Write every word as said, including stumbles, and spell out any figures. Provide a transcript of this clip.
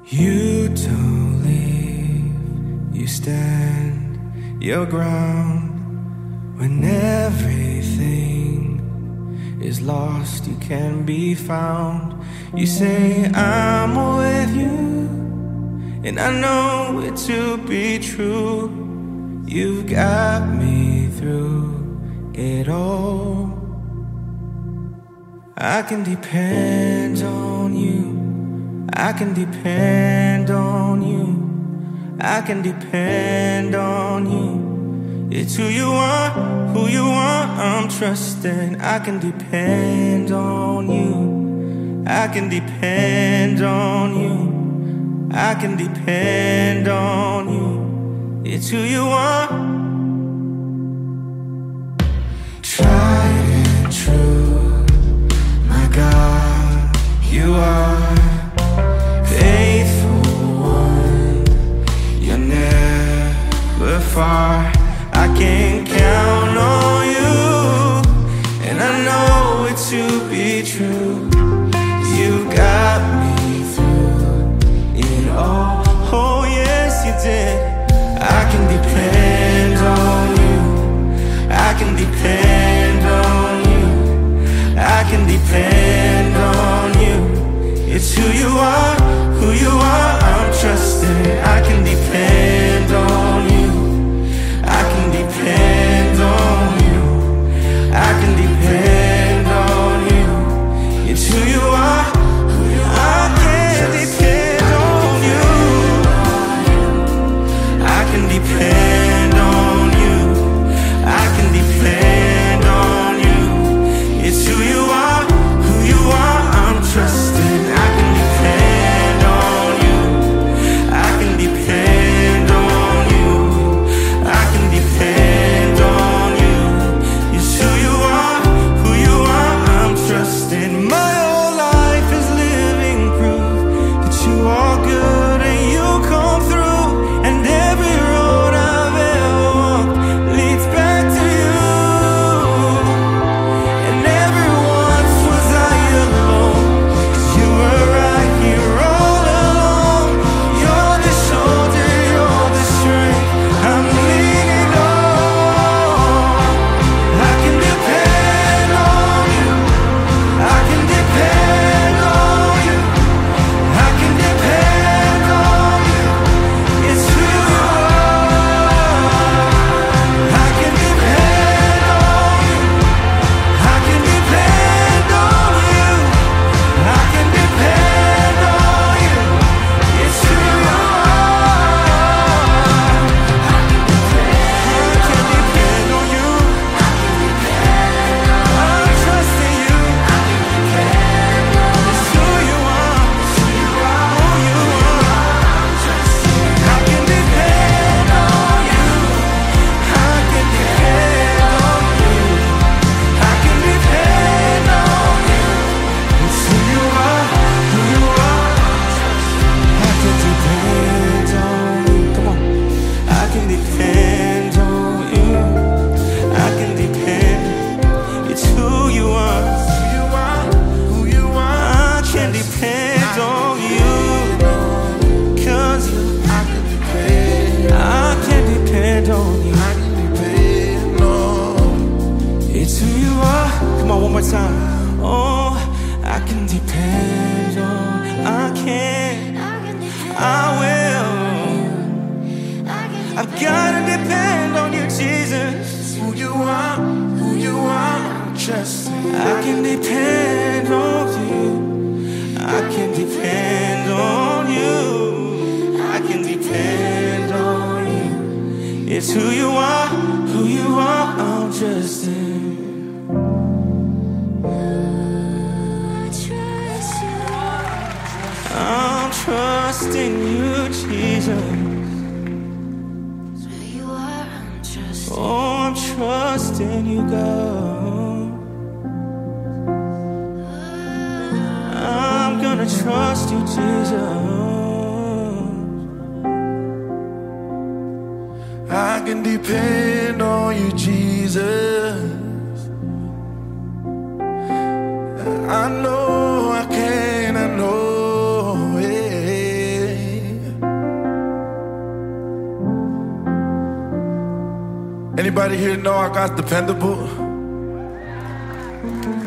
You don't leave, you stand your ground when everything is lost, you can be found. You say, I'm with you, and I know it to be true. You've got me through it all. I can depend on you, I can depend on you, I can depend on you. It's who you are, who you are, I'm trusting. I can depend on you, I can depend on you, I can depend on you. It's who you are. Tried and true, my God, you are faithful one. You're never far. I can count on you, and I know it to be true. You got me through it all. Oh yes, you did. I can depend on you, I can depend on you, I can depend on you. It's who you are, who you are, I'm trusting. I can depend on you, I can depend on you, I can depend on you. It's who you are, who you are. I can depend on you, I can depend on you, I can depend on you. It's who you are, who you are, I'm trusting. I can depend on you, I can depend on you, I can depend on you. It's who you are, who you are, I'm trusting. My whole life is living proof that you are good and you come through. And every road I've ever walked leads back to you. And never once was I alone. You were right here all along. You're the shoulder, you're the strength I'm leaning on. I can depend on you, I can depend on you, I can depend on you. It's who you are. I can depend on you, I can depend on you, I can depend on you. It's who you are. I can depend on you, I'm trusting you. It's who you are, who you are. I can depend on you, I can depend on you, I can depend on you. It's who you are, who you are. I can depend on you. Come on. I can depend on you, I can depend. It's who you are, who you are, who you are. I can depend on you, 'cause I can depend, I can depend on you, I can depend on. It's who you are. Come on, one more time. Oh, I can depend on, I can, I will. I've gotta depend on you, Jesus. Who you are, who you are, I'm trusting. I can depend on you, I can depend on you, I can depend on you. It's who you are, who you are, I'm trusting. I'm trusting you, Jesus. Oh, I'm trusting you, God. I'm gonna trust you, Jesus. I can depend on you, Jesus. I know I can, I know, yeah. Anybody here know I got dependable?